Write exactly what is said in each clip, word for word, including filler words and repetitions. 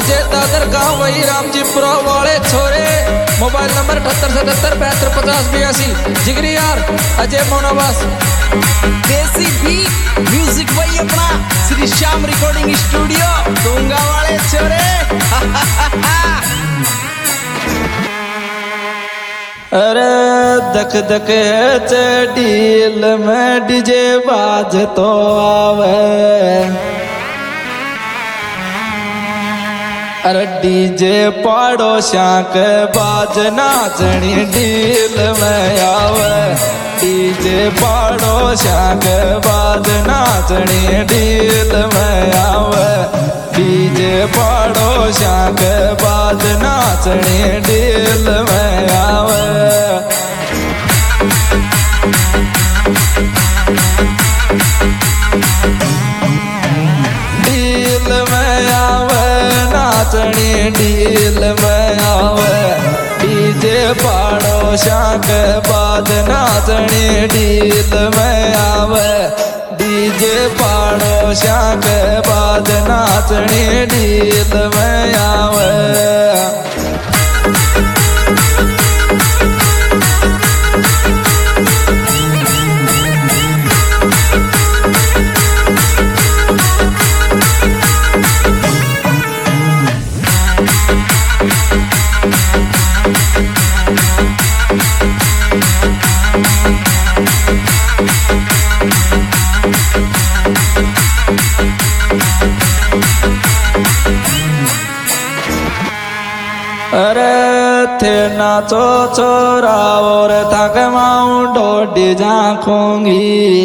अजय दादर गांव वही रामजी पुरा वाले छोरे। मोबाइल नंबर अठहत्तर सतहत्तर बहत्तर पचास बयासी। जिगरी यार अजय मोनावास। देसी भी म्यूजिक वही अपना श्री श्याम रिकॉर्डिंग स्टूडियो डूंगा वाले छोरे। अरे दक दक डील में डीजे बाज तो आवे। अरे डीजे पड़ोसियां के बाज नाचनी डील में आवे। डीजे पड़ोसियां के बाज नाचनी डील में आवे। डीजे पड़ोसियां के बाज नाचनी डील में आवे। डील में आवे नाचनी डील में आवे। डीजे पड़ोसियां के बाज नाचनी डील में आवे। डीजे पड़ोसियां के बाज नाचनी डील में आवे। अरे थे नाचो छोरा और थक माऊं डोडी झांकूंगी।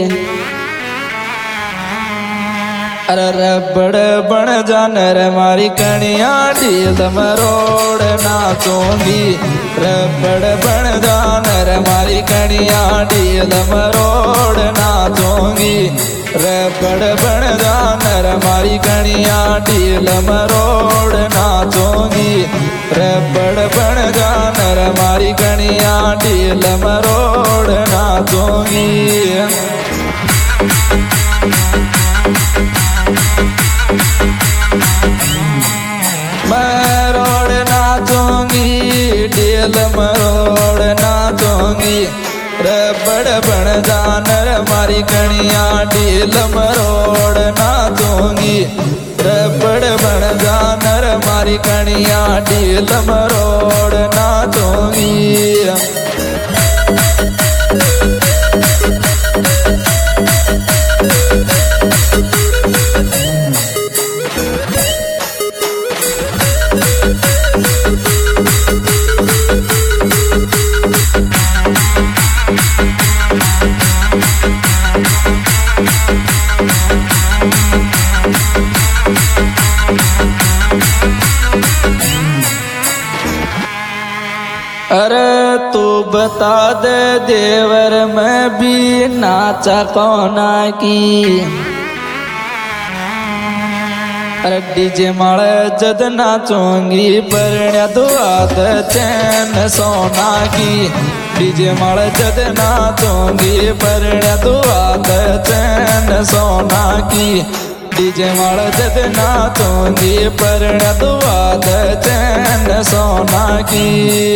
अरे रबड़ बन जानर मारी कणिया डील मरोड़ नाचूंगी। रबड़ बन जानर मारी कणिया डील मरोड़ नाचूंगी। रबड़ बन जानर मारी कणिया डील मरोड़ नाचूंगी। रबड़ बन जानर मारी कणिया डील मरोड़ नाचूंगी। मरोड़ नाचूंगी डील मरोड़ नाचूंगी। रबड़ बन जानर मारी कणिया डील मरोड़ नाचूंगी। रबड़ बन जानर मारी कणिया डील मरोड़ नाचूंगी। अरे तू बता दे देवर में भी नाचा कौना की। अरे डीजे माले जद नाचूंगी परण्या दुआद चैन सोना की। डीजे माले जद नाचूंगी परण्या दुआद चैन सोना की। डीजे माल जद नाचूंगी परण्या दुआद चैन सोना की।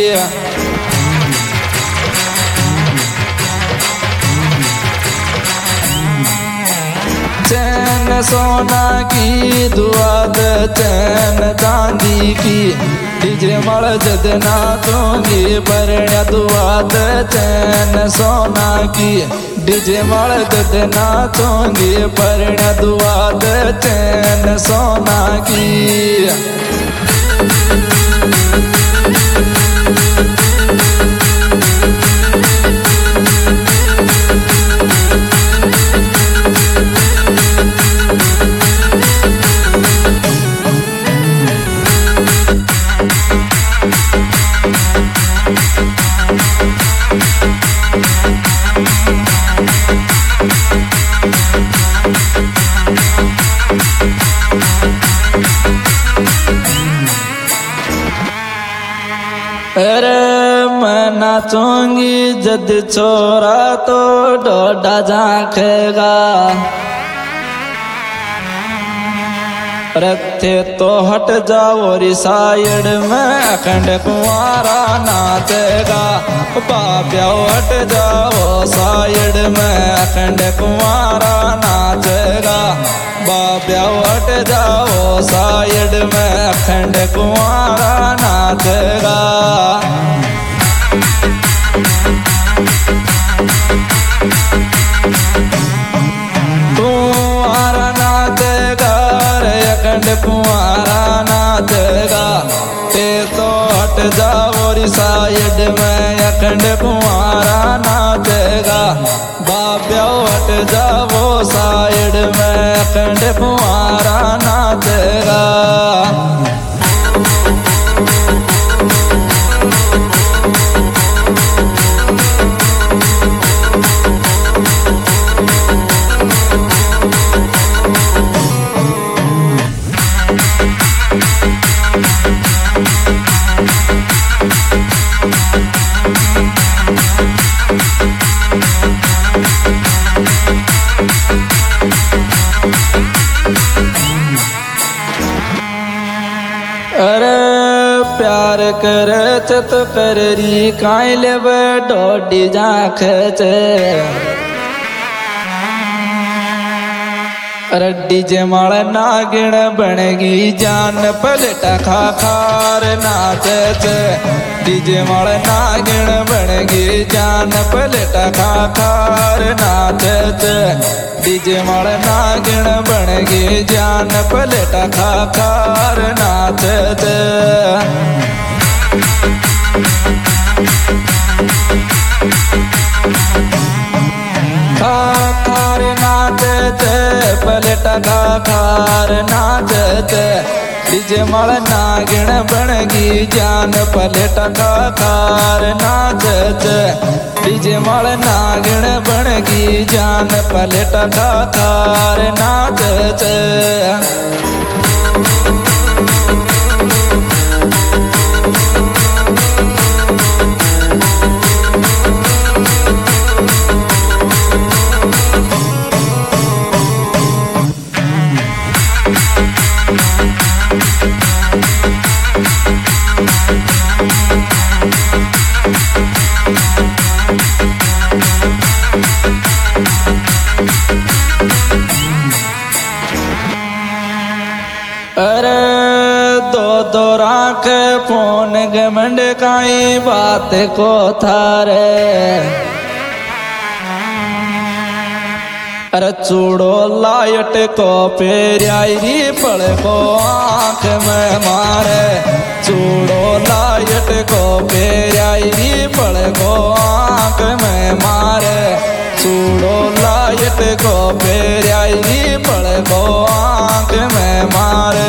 चैन सोना की दुआद चैन चांदी की। डीजे माल जद नाचूंगी परण्या दुआद चैन सोना की। डीजे माल जद नाचूंगी परण्या दुआद चैन सोना की। अरे मैं नाचूंगी जद छोरा तो डोडा झांकेगा। रथे तो हट जाओ री साइड में अखंड कुंवारा नाचेगा। बाब्याओ हट जाओ साइड में अखंड कुंवारा नाचेगा। बाब्याओ हट जाओ साइड में अखंड कुंवारा नाचेगा। कुंवारा नाचेगा रे अखंड कुंवारा नाचेगा। ते तो हट जाओ री साइड में अखंड कुंवारा नाचेगा। बाब्याओ हट जाओ साइड में अखंड कुंवारा नाचेगा। अरे प्यार करे तो करी काई लेब डोडी जाख रड्डी जे माल नागिण बनेगी जान पलटा खा खार नाच डीजे माल नागिण बनेगी जान पलटा खा खार नाच डीजे माल नागिण बनेगी जान पलटा खा खार नाच खा खार नाच पलटा खा खार नाच डीजे माल नागिण बनेगी जान पलटा खा खार नाच डीजे माल नागिण बनेगी जान पलटा खा खार नाच। अरे दो दो राख फोन घमंड काई बात को थारे। अरे चूड़ो लाइट को पेरियाई पड़ को आँख में मारे। चूड़ो लाइट को पेरियाई पड़ को आँख में मारे। चूड़ो लाइट को पेरियाई पड़ को आँख में मारे।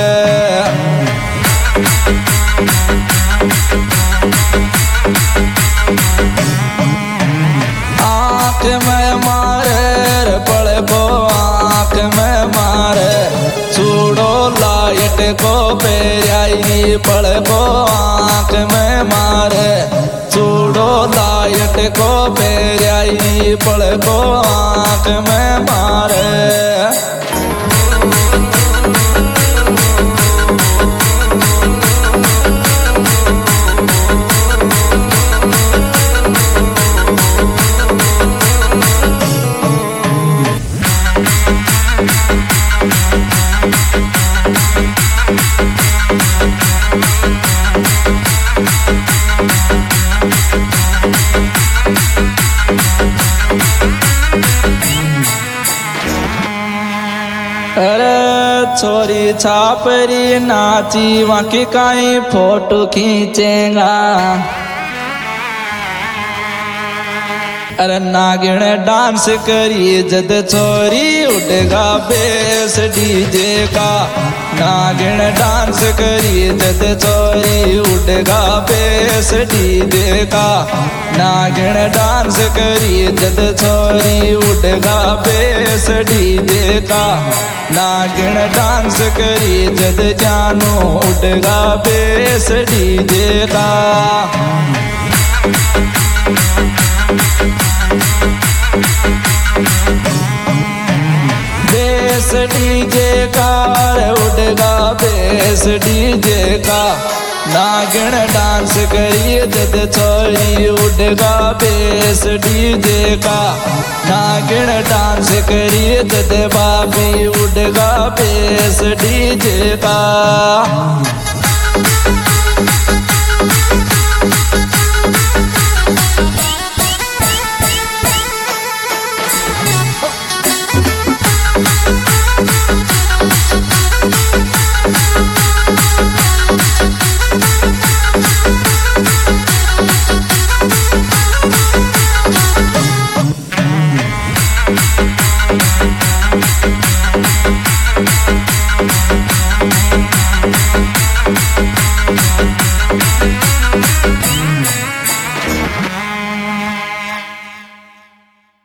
आँख में मारे पड़ को आँख में मारे। चूड़ो लाइट को पेरियाई पड़ को आँख में मारे। चूड़ो लाइट को पेरियाई पड़ को आँख में मारे। अरे छोरी छापरी नाची वाकी काई फोटो खींचेगा। अरे नागिण डांस करी जद छोरी उठेगा बेस डीजे का। नागिण डांस करी जद छोरी उठेगा बेस डीजे का। नागिण डांस करी जद छोरी उठेगा बेस डीजे का। नागिण डांस करी जद जानू उठेगा बेस डीजे का। बेस डीजे का उठेगा नागिन डांस करिए जद छोरी उड़ेगा बेस डीजे का नागिन डांस करिए जद बाबी उड़ेगा बेस डीजे का